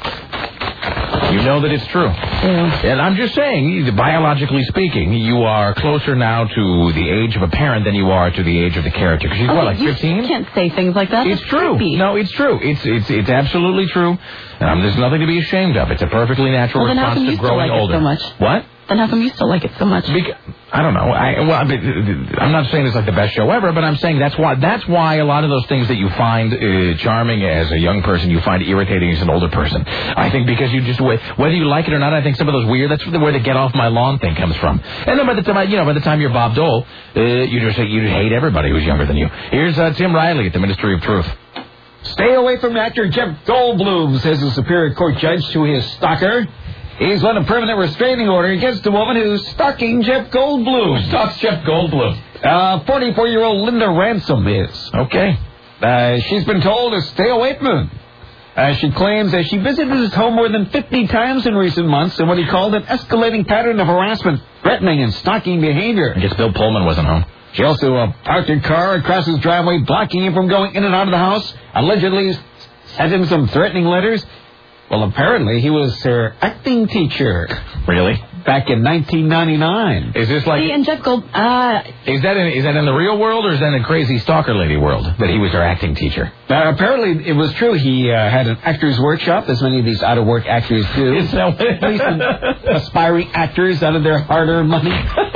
You know that it's true. Yeah. And I'm just saying, biologically speaking, you are closer now to the age of a parent than you are to the age of the character. Because she's, okay, what, like fifteen? You can't say things like that. It's That's true. creepy. No, it's true. It's it's it's absolutely true. Um, there's nothing to be ashamed of. It's a perfectly natural well, response to growing like older. It so much? What? Then how come you still like it so much? Because, I don't know. I, well, I'm not saying it's like the best show ever, but I'm saying that's why that's why a lot of those things that you find uh, charming as a young person, you find irritating as an older person. I think because you just, whether you like it or not, I think some of those weird, that's where the get off my lawn thing comes from. And then by the time, you know, by the time you're Bob Dole, uh, you just you just hate everybody who's younger than you. Here's uh, Tim Riley at the Ministry of Truth. Stay away from actor Jeff Goldblum, says the Superior Court judge to his stalker. He's won a permanent restraining order against a woman who's stalking Jeff Goldblum. Who stalks Jeff Goldblum? Uh, forty-four-year-old Linda Ransom is. Okay. Uh, she's been told to stay away from him. Uh, she claims that she visited his home more than fifty times in recent months in what he called an escalating pattern of harassment, threatening, and stalking behavior. I guess Bill Pullman wasn't home. She also uh, parked her car across his driveway, blocking him from going in and out of the house, allegedly sent him some threatening letters. Well, apparently he was her acting teacher. Really? Back in nineteen ninety-nine. Is this like... See, and Jeff Gold... Uh, is that in, is that in the real world, or is that in crazy stalker lady world, that he was her acting teacher? Uh, apparently it was true. He uh, had an actor's workshop, as many of these out-of-work actors do. Is that aspiring actors out of their hard-earned money.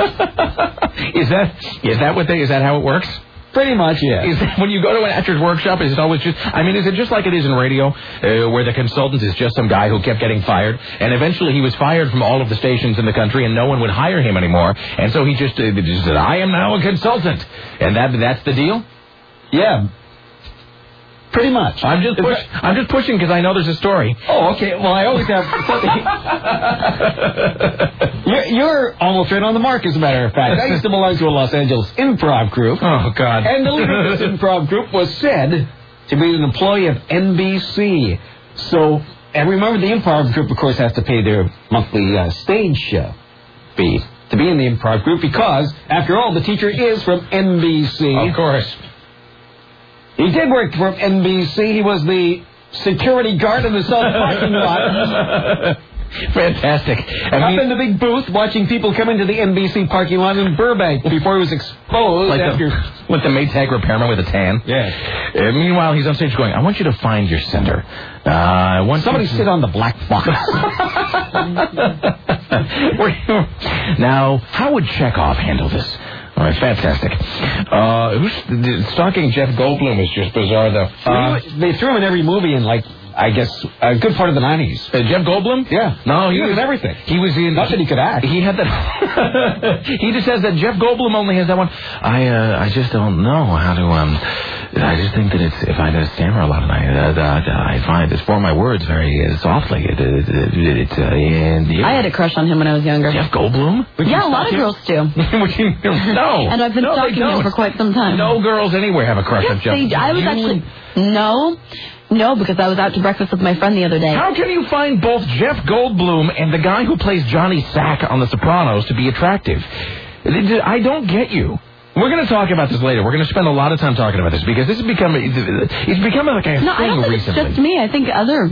is that is that what they... Is that how it works? Pretty much, yeah. Is that when you go to an actor's workshop, is it always just... I mean, is it just like it is in radio, uh, where the consultant is just some guy who kept getting fired, and eventually he was fired from all of the stations in the country, and no one would hire him anymore, and so he just, uh, just said, I am now a consultant. And that that's the deal? Yeah. Pretty much. I'm just push, I'm just pushing because I know there's a story. Oh, okay. Well, I always have something. you're, you're almost right on the mark, as a matter of fact. I used to belong to a Los Angeles improv group. Oh, God. And the leader of this improv group was said to be an employee of N B C. So, and remember, the improv group, of course, has to pay their monthly uh, stage uh, fee to be in the improv group because, after all, the teacher is from N B C. Of course. He did work for N B C. He was the security guard in the South parking lot. Fantastic. Up I mean, in the big booth watching people come into the N B C parking lot in Burbank before he was exposed like after... The, with the Maytag repairman with a tan. Yeah. Uh, meanwhile, he's on stage going, I want you to find your center. Uh, I want Somebody to... sit on the black box. Now, how would Chekhov handle this? All right, fantastic. Uh, who's stalking Jeff Goldblum is just bizarre, though. Uh, they threw him in every movie in, like, I guess, a good part of the nineties. Uh, Jeff Goldblum? Yeah. No, he, he was in was, everything. He was in... Not that he could act. He had that... he just says that Jeff Goldblum only has that one. I uh, I just don't know how to... um. I just think that it's... If I uh, stammer a lot and I, uh, uh, I find to form my words very uh, softly. It, it, it, it, uh, and, yeah. I had a crush on him when I was younger. Jeff Goldblum? Would yeah, a lot of girls do. no. And I've been no, stalking him for quite some time. No girls anywhere have a crush yes, on Jeff. They, I was you, actually... No. No, because I was out to breakfast with my friend the other day. How can you find both Jeff Goldblum and the guy who plays Johnny Sack on The Sopranos to be attractive? I don't get you. We're going to talk about this later. We're going to spend a lot of time talking about this because this has become, it's becoming like a no, thing I don't think recently. It's just me. I think other,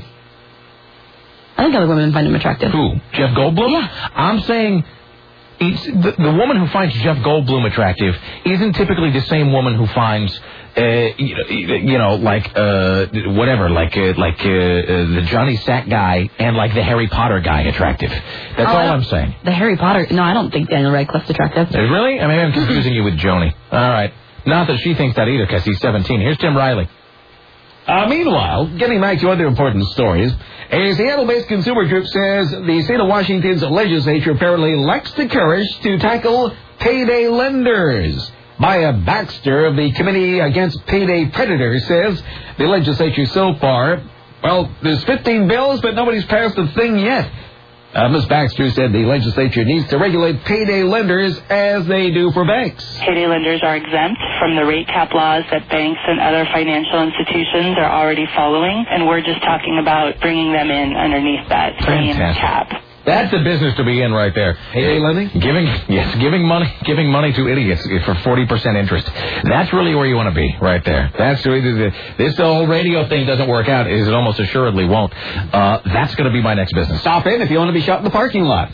I think other women find him attractive. Who? Jeff Goldblum? Yeah. I'm saying it's the, the woman who finds Jeff Goldblum attractive isn't typically the same woman who finds, uh, you, know, you know, like uh, whatever, like uh, like uh, uh, the Johnny Sack guy and like the Harry Potter guy attractive. That's oh, all I'm saying. The Harry Potter? No, I don't think Daniel Radcliffe's attractive. Uh, really? I mean, I'm confusing you with Joni. All right. Not that she thinks that either, because he's seventeen. Here's Tim Riley. Uh, meanwhile, getting back to other important stories, a Seattle-based consumer group says the state of Washington's legislature apparently lacks the courage to tackle payday lenders. Maya Baxter of the Committee Against Payday Predators says the legislature so far, well, there's fifteen bills, but nobody's passed a thing yet. Uh, Miz Baxter said the legislature needs to regulate payday lenders as they do for banks. Payday lenders are exempt from the rate cap laws that banks and other financial institutions are already following, and we're just talking about bringing them in underneath that same cap. That's the business to be in right there. Payday lending? Giving, yes, giving money, giving money to idiots for forty percent interest. That's really where you want to be, right there. That's really the, this whole radio thing doesn't work out, as it almost assuredly won't. Uh, that's going to be my next business. Stop in if you want to be shot in the parking lot.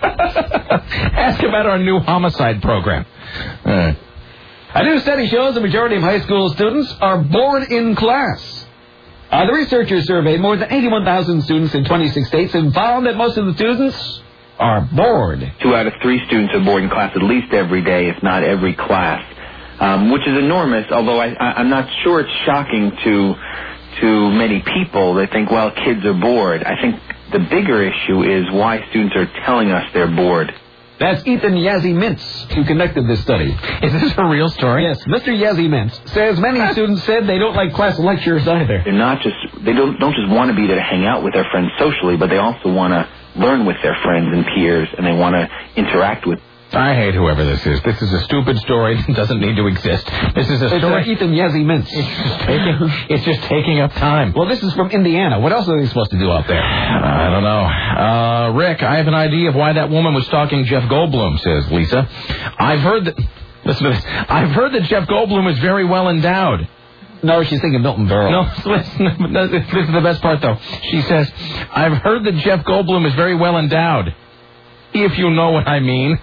Ask about our new homicide program. Uh, A new study shows the majority of high school students are bored in class. Uh, the researchers surveyed more than eighty-one thousand students in twenty-six states and found that most of the students are bored. Two out of three students are bored in class at least every day, if not every class, um, which is enormous, although I, I, I'm not sure it's shocking to to many people. They think, well, kids are bored. I think the bigger issue is why students are telling us they're bored. That's Ethan Yazzie Mintz who conducted this study. Is this a real story? Yes, Mister Yazzie Mintz says many students said they don't like class lectures either. They're not just, they don't, don't just want to be there to hang out with their friends socially, but they also want to learn with their friends and peers, and they want to interact with. I hate whoever this is. This is a stupid story that doesn't need to exist. This is a it's story. Ethan Yazzie Mintz. It's just taking, it's just taking up time. Well, this is from Indiana. What else are they supposed to do out there? I don't know. Uh, Rick, I have an idea of why that woman was stalking Jeff Goldblum, says Lisa. I've heard that... Listen to this. I've heard that Jeff Goldblum is very well endowed. No, she's thinking Milton Berle. No, listen, this is the best part, though. She says, I've heard that Jeff Goldblum is very well endowed. If you know what I mean.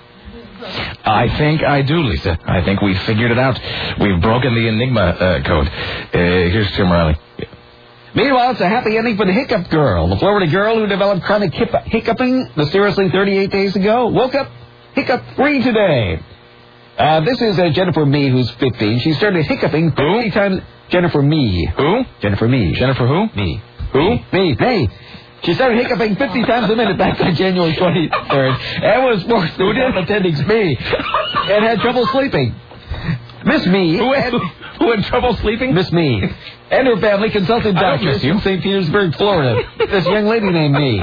I think I do, Lisa. I think we've figured it out. We've broken the Enigma uh, code. Uh, here's Tim Riley. Meanwhile, it's a happy ending for the hiccup girl. The Florida girl who developed chronic hip- hiccuping mysteriously thirty-eight days ago woke up hiccup-free today. Uh, this is uh, Jennifer Mee, who's fifteen. She started hiccuping fifty times. Jennifer Mee. Who? Jennifer Mee. Jennifer who? Me. Who? Me. Me. She started hiccuping fifty times a minute back on January twenty-third and was forced to attend attending me and had trouble sleeping. Miss Me. Who had, who had trouble sleeping? Miss Me. And her family consulted doctors in Saint Petersburg, Florida. This young lady named Me.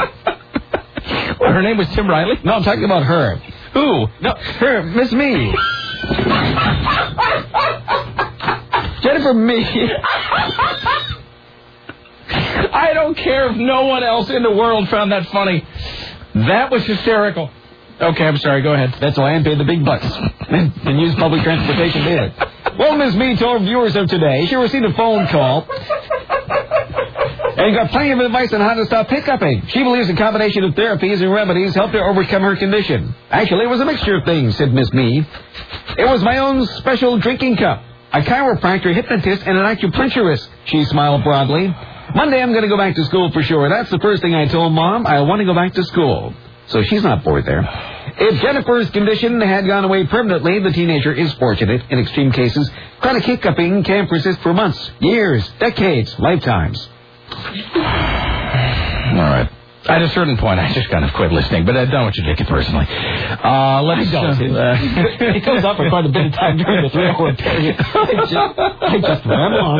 Well, her name was Tim Riley? No, I'm talking about her. Who? No, her. Miss Me. Jennifer Me. I don't care if no one else in the world found that funny. That was hysterical. Okay, I'm sorry. Go ahead. That's why I paid the big bucks and, and use public transportation daily. Well, Miss Me told viewers of today she received a phone call and got plenty of advice on how to stop hiccuping. She believes a combination of therapies and remedies helped her overcome her condition. Actually, it was a mixture of things, said Miss Me. It was my own special drinking cup, a chiropractor, hypnotist, and an acupuncturist. She smiled broadly. Monday, I'm going to go back to school for sure. That's the first thing I told Mom. I want to go back to school. So she's not bored there. If Jennifer's condition had gone away permanently, the teenager is fortunate. In extreme cases, chronic hiccuping can persist for months, years, decades, lifetimes. All right. At a certain point, I just kind of quit listening, but I don't want you to take it personally. Uh, let's I don't. Uh, it comes up for quite a bit of time during the three-hour period. I just, I just ramble on.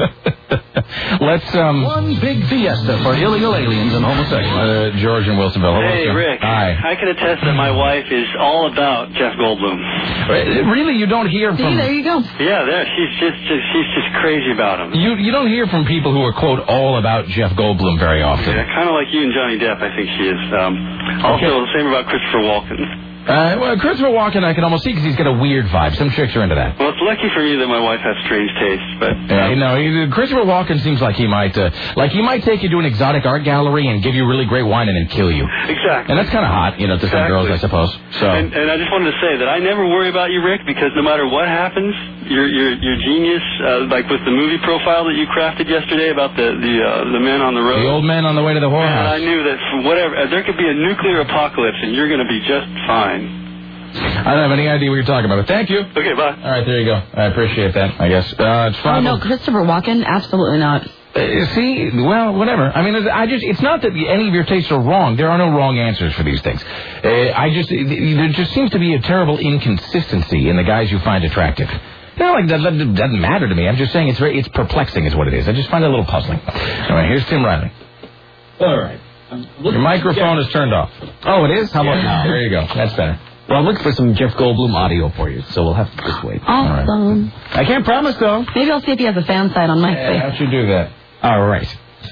Let's, um... One big fiesta for illegal aliens and homosexuals. Uh, George in Wilsonville. Hello, hey, sir. Rick. Hi. I can attest that my wife is all about Jeff Goldblum. Really? You don't hear from... See, there you go. Yeah, there. She's just, just she's just crazy about him. You you don't hear from people who are, quote, all about Jeff Goldblum very often. Yeah, kind of like you and Johnny Depp, I think she is. Um, also, Okay. the same about Christopher Walken. Uh, well, Christopher Walken I can almost see because he's got a weird vibe. Some chicks are into that. Well, it's lucky for me that my wife has strange tastes, but... Yeah, no, he, Christopher Walken seems like he might, uh, like he might take you to an exotic art gallery and give you really great wine and then kill you. Exactly. And that's kind of hot, you know, to some Exactly. girls, I suppose. So. And, and I just wanted to say that I never worry about you, Rick, because no matter what happens, your your your genius, uh, like with the movie profile that you crafted yesterday about the the uh, the men on the road. The old man on the way to the And whorehouse. I knew that for whatever uh, there could be a nuclear apocalypse, and you're going to be just fine. I don't have any idea what you're talking about, but thank you. Okay, bye. All right, there you go. I appreciate that, I guess. Uh, it's Oh, five no, Christopher Walken? Absolutely not. Uh, see, well, whatever. I mean, I just, it's not that any of your tastes are wrong. There are no wrong answers for these things. Uh, I just, there just seems to be a terrible inconsistency in the guys you find attractive. You know, like, that, that doesn't matter to me. I'm just saying it's very, it's perplexing is what it is. I just find it a little puzzling. All right, here's Tim Riley. All right. Your microphone is turned off. Oh, it is? How about Yeah, now? There you go. That's better. Well, I'm looking for some Jeff Goldblum audio for you, so we'll have to just wait. Awesome. I can't promise, though. Maybe I'll see if he has a fan site on Yeah, MySpace. how'd you do that? All right.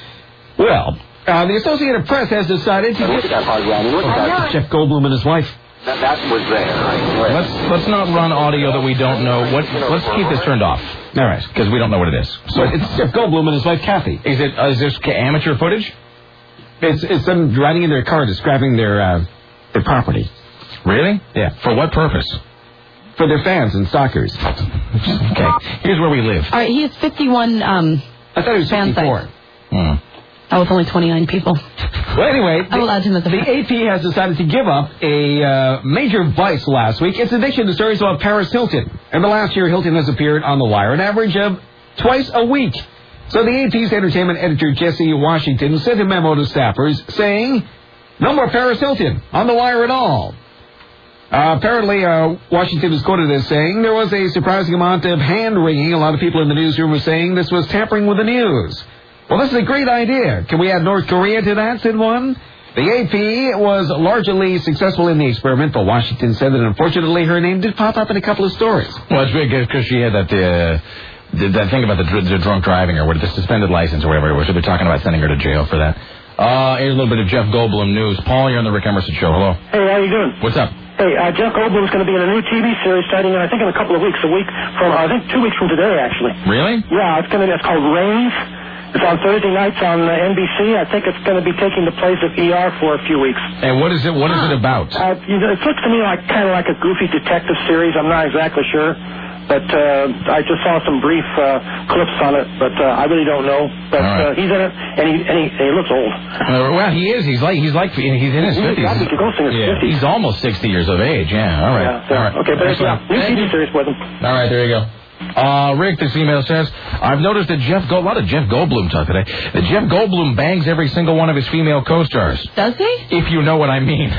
Well, uh, the Associated Press has decided to Look at that hard running. Look at that. Jeff Goldblum and his wife. That, that was there. Right? Let's let's not run audio that we don't know. What? Let's keep this turned off. All right. Because we don't know what it is. So it's Jeff Goldblum and his wife, Kathy. Is it? Uh, is this ca- amateur footage? It's it's them riding in their car describing their uh, their property. Really? Yeah. For what purpose? For their fans and stalkers. Okay. Here's where we live. All right, he has fifty-one um, I thought he was fan fifty-four. sites. Hmm. Oh, with only twenty-nine people. Well, anyway, I will add him as a the A P has decided to give up a uh, major vice last week. Its addiction to stories about Paris Hilton. In the last year, Hilton has appeared on The Wire an average of twice a week. So the A P's entertainment editor, Jesse Washington, sent a memo to staffers saying, no more Paris Hilton on The Wire at all. Uh, apparently, uh, Washington is quoted as saying, there was a surprising amount of hand-wringing. A lot of people in the newsroom were saying this was tampering with the news. Well, this is a great idea. Can we add North Korea to that, said one? The A P was largely successful in the experiment, but Washington said that unfortunately her name did pop up in a couple of stories. Well, it's because she had that uh, th- that thing about the, dr- the drunk driving or what, the suspended license or whatever it was. They're talking about sending her to jail for that. Uh, here's a little bit of Jeff Goldblum news. Paul, you're on the Rick Emerson Show. Hello. Hey, how you doing? What's up? Hey, uh, Jeff Goldblum's going to be in a new T V series starting, I think, in a couple of weeks. A week from, I think, two weeks from today, actually. Really? Yeah, it's going to. It's called Reigns. It's on Thursday nights on uh, N B C. I think it's going to be taking the place of E R for a few weeks. And what is it? What is it about? Uh, you know, it looks to me like kind of like a goofy detective series. I'm not exactly sure, but uh, I just saw some brief uh, clips on it. But uh, I really don't know. But right. uh, he's in it, and he and he, and he looks old. Uh, well, he is. He's like he's like he's in his He's fifties. got to be close to his Yeah, fifties. he's almost sixty years of age. Yeah. All right. Yeah, so, All right. Okay, but Excellent. yeah, new T V series with him. All right, there you go. Uh, Rick, this email says, I've noticed that Jeff Gold, a lot of Jeff Goldblum talk today, that Jeff Goldblum bangs every single one of his female co-stars. Does he? If you know what I mean.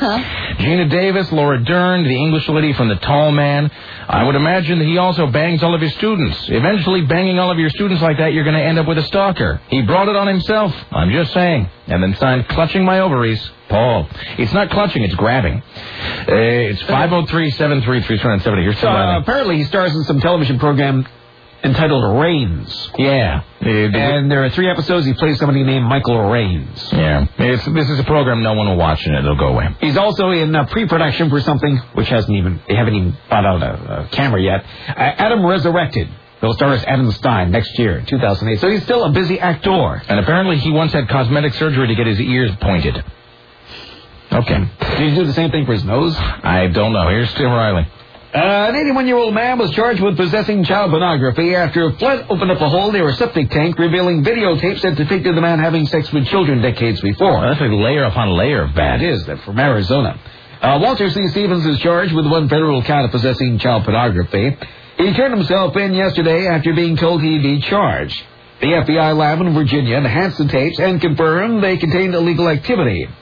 Gina Davis, Laura Dern, the English lady from The Tall Man. I would imagine that he also bangs all of his students. Eventually, banging all of your students like that, you're going to end up with a stalker. He brought it on himself. I'm just saying. And then signed, clutching my ovaries, Paul. It's not clutching, it's grabbing. Uh, it's five oh three, seven three three, three seven oh. Here's So, uh, apparently he stars in some television program entitled Reigns. Yeah. And there are three episodes. He plays somebody named Michael Reigns. Yeah. It's, this is a program no one will watch and it'll go away. He's also in uh, pre-production for something which hasn't even, they haven't even brought out a, a camera yet. Uh, Adam Resurrected. He'll star as Adam Stein next year, two thousand eight. So he's still a busy actor. And apparently he once had cosmetic surgery to get his ears pointed. Okay. Did he do the same thing for his nose? I don't know. Here's Tim Riley. Uh, an eighty-one-year-old man was charged with possessing child pornography after a flood opened up a hole near a septic tank, revealing videotapes that depicted the man having sex with children decades before. That's like layer upon layer of bad. It is. They're from Arizona. Uh, Walter C. Stevens is charged with one federal count of possessing child pornography. He turned himself in yesterday after being told he'd be charged. The F B I lab in Virginia enhanced the tapes and confirmed they contained illegal activity.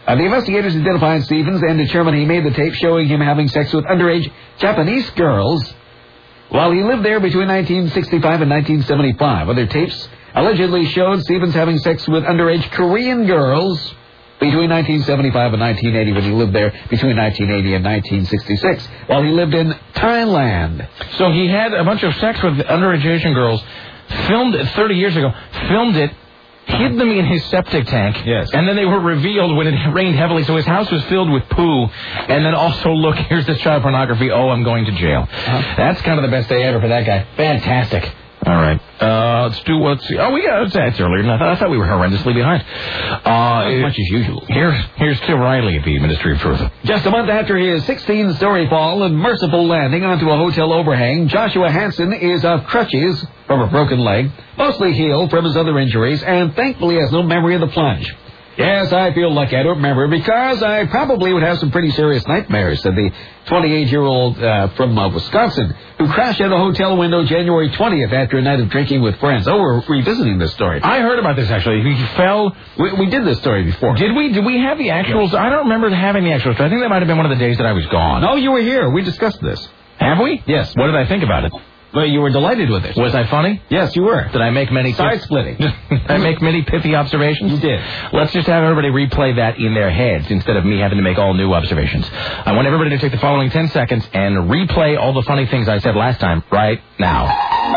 Uh, the investigators identified Stevens and determined he made the tape showing him having sex with underage Japanese girls while he lived there between nineteen sixty-five and nineteen seventy-five. Other tapes allegedly showed Stevens having sex with underage Korean girls between nineteen seventy-five and nineteen eighty, when he lived there between nineteen eighty and nineteen sixty-six, while he lived in Thailand. So he had a bunch of sex with underage Asian girls, filmed it thirty years ago, filmed it, hid them in his septic tank, yes, and then they were revealed when it rained heavily, so his house was filled with poo, and then also, look, here's this child pornography, oh, I'm going to jail. Uh-huh. That's kind of the best day ever for that guy. Fantastic. All right. Uh, let's do what's... Oh, we got that's earlier than I thought. I thought we were horrendously behind. Uh, as much as usual. Here's, here's Tim Riley at the Ministry of Truth. Just a month after his sixteen-story fall and merciful landing onto a hotel overhang, Joshua Hansen is off crutches from a broken leg, mostly healed from his other injuries, and thankfully has no memory of the plunge. Yes, I feel lucky I don't remember because I probably would have some pretty serious nightmares, said the twenty-eight-year-old uh, from uh, Wisconsin who crashed out a hotel window January twentieth after a night of drinking with friends. Oh, we're revisiting this story. I heard about this, actually. He fell... We, we did this story before. Did we? Did we have the actuals? Yes. I don't remember having the actuals. I think that might have been one of the days that I was gone. No, you were here. We discussed this. Have we? Yes. What did I think about it? Well, you were delighted with it. Was I funny? Yes, you were. Did I make many... Side-splitting. Did I make many pithy observations? You did. Let's just have everybody replay that in their heads instead of me having to make all new observations. I want everybody to take the following ten seconds and replay all the funny things I said last time right now.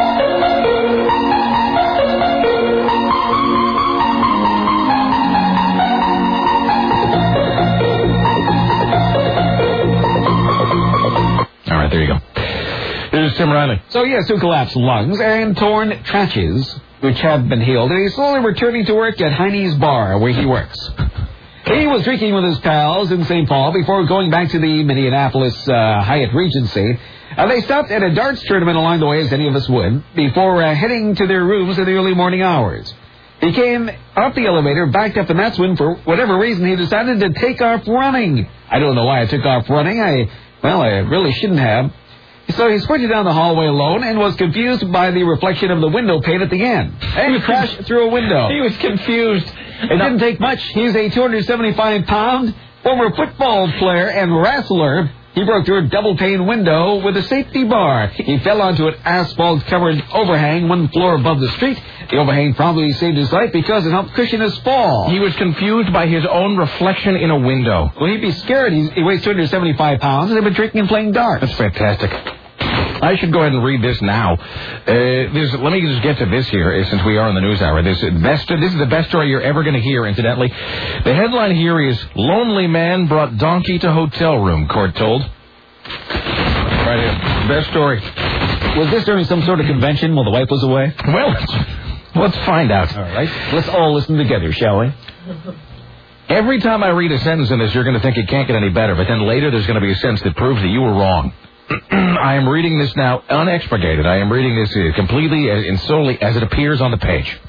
All right, there you go. Here's Tim Riley. So, yes, two collapsed lungs and torn trachea, which have been healed, and he's slowly returning to work at Heine's Bar, where he works. He was drinking with his pals in Saint Paul before going back to the Minneapolis uh, Hyatt Regency. Uh, they stopped at a darts tournament along the way, as any of us would, before uh, heading to their rooms in the early morning hours. He came up the elevator, backed up, and that's when, for whatever reason, he decided to take off running. I don't know why I took off running. I, well, I really shouldn't have. So he sprinted down the hallway alone and was confused by the reflection of the window pane at the end. And he crashed through a window. He was confused. It didn't take much. He's a two hundred seventy-five pound former football player and wrestler. He broke through a double-pane window with a safety bar. He fell onto an asphalt-covered overhang one floor above the street. The overhang probably saved his life because it helped cushion his fall. He was confused by his own reflection in a window. Well, he'd be scared. He's, he weighs two hundred seventy-five pounds and they've been drinking and playing darts. That's fantastic. I should go ahead and read this now. Uh, this, let me just get to this here, since we are in the news hour. This, best, this is the best story you're ever going to hear, incidentally. The headline here is, Lonely Man Brought Donkey to Hotel Room, court told. Right here. Best story. Was this during some sort of convention while the wife was away? Well, let's find out. All right. Let's all listen together, shall we? Every time I read a sentence in this, you're going to think it can't get any better, but then later there's going to be a sentence that proves that you were wrong. I am reading this now unexpurgated. I am reading this uh, completely and solely as it appears on the page.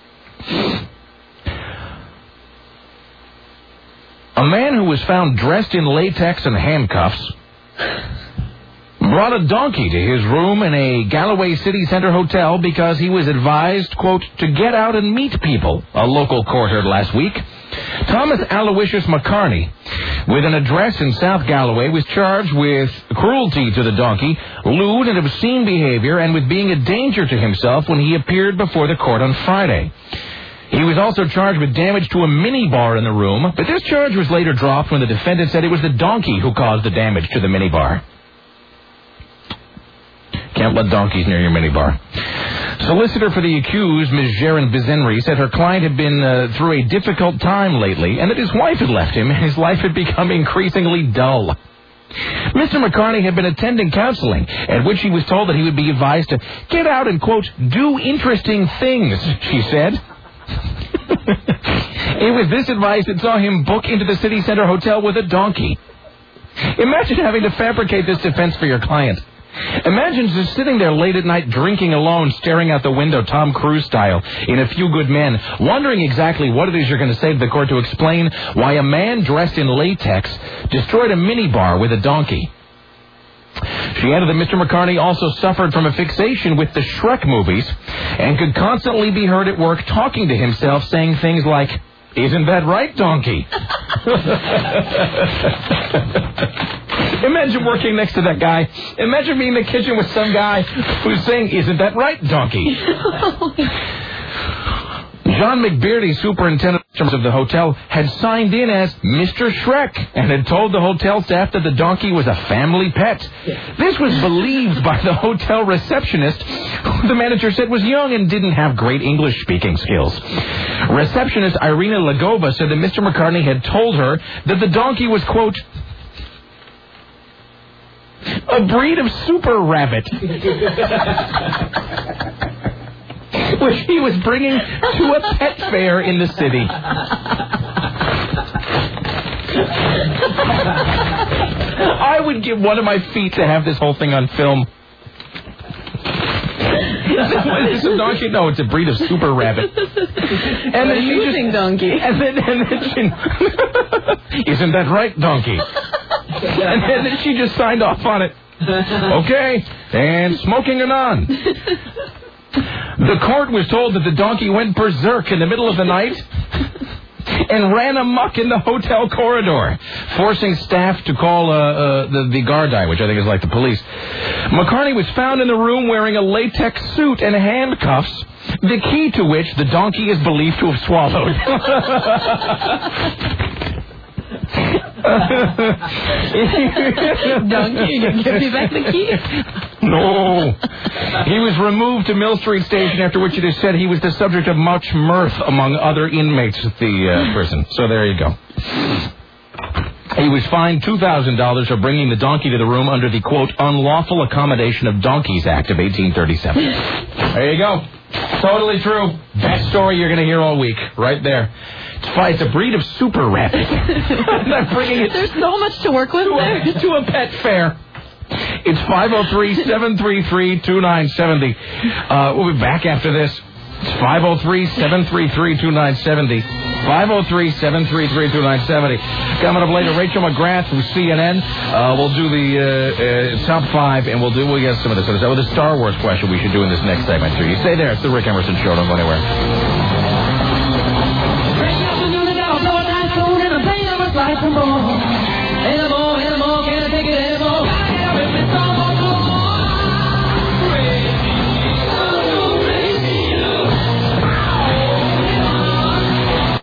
A man who was found dressed in latex and handcuffs brought a donkey to his room in a Galloway City Center hotel because he was advised, quote, to get out and meet people, a local court heard last week. Thomas Aloysius McCarney, with an address in South Galloway, was charged with cruelty to the donkey, lewd and obscene behavior, and with being a danger to himself when he appeared before the court on Friday. He was also charged with damage to a minibar in the room, but this charge was later dropped when the defendant said it was the donkey who caused the damage to the minibar. Can't let donkeys near your minibar. Solicitor for the accused, Miz Sharon Bizenri, said her client had been uh, through a difficult time lately and that his wife had left him and his life had become increasingly dull. Mister McCarney had been attending counseling, at which he was told that he would be advised to get out and, quote, do interesting things, she said. It was this advice that saw him book into the City Center Hotel with a donkey. Imagine having to fabricate this defense for your client. Imagine just sitting there late at night drinking alone, staring out the window, Tom Cruise style, in A Few Good Men, wondering exactly what it is you're going to say to the court to explain why a man dressed in latex destroyed a minibar with a donkey. She added that Mister McCarney also suffered from a fixation with the Shrek movies and could constantly be heard at work talking to himself, saying things like, isn't that right, donkey? Imagine working next to that guy. Imagine being in the kitchen with some guy who's saying, "Isn't that right, donkey?" John McBeardy, superintendent of the hotel, had signed in as Mister Shrek and had told the hotel staff that the donkey was a family pet. This was believed by the hotel receptionist, who the manager said was young and didn't have great English-speaking skills. Receptionist Irina Lagova said that Mister McCartney had told her that the donkey was, quote, a breed of super rabbit, which he was bringing to a pet fair in the city. I would give one of my feet to have this whole thing on film. It's a donkey? No, it's a breed of super rabbit. And then she just, donkey. And then, and then she, isn't that right, donkey? And then she just signed off on it. Okay, and smoking anon. The court was told that the donkey went berserk in the middle of the night and ran amok in the hotel corridor, forcing staff to call uh, uh, the, the Gardaí, which I think is like the police. McCartney was found in the room wearing a latex suit and handcuffs, the key to which the donkey is believed to have swallowed. Donkey, you give me back the key? No. He was removed to Mill Street Station, after which it is said he was the subject of much mirth among other inmates at the uh, prison. So there you go. He was fined two thousand dollars for bringing the donkey to the room under the, quote, Unlawful Accommodation of Donkeys Act of eighteen thirty-seven. There you go. Totally true. Best story you're going to hear all week. Right there. It's a breed of super rabbit. They're bringing it. There's so much to work with to there. A, to a pet fair. It's five oh three, seven three three, two nine seven oh. Uh, we'll be back after this. It's five oh three, seven three three, two nine seven oh. five oh three, seven three three, two nine seven oh. Coming up later, Rachel McGrath from C N N. Uh, we'll do the uh, uh, top five, and we'll do we'll get some of this. Oh, the Star Wars question we should do in this next segment, too. You stay there. It's the Rick Emerson Show. Don't go anywhere.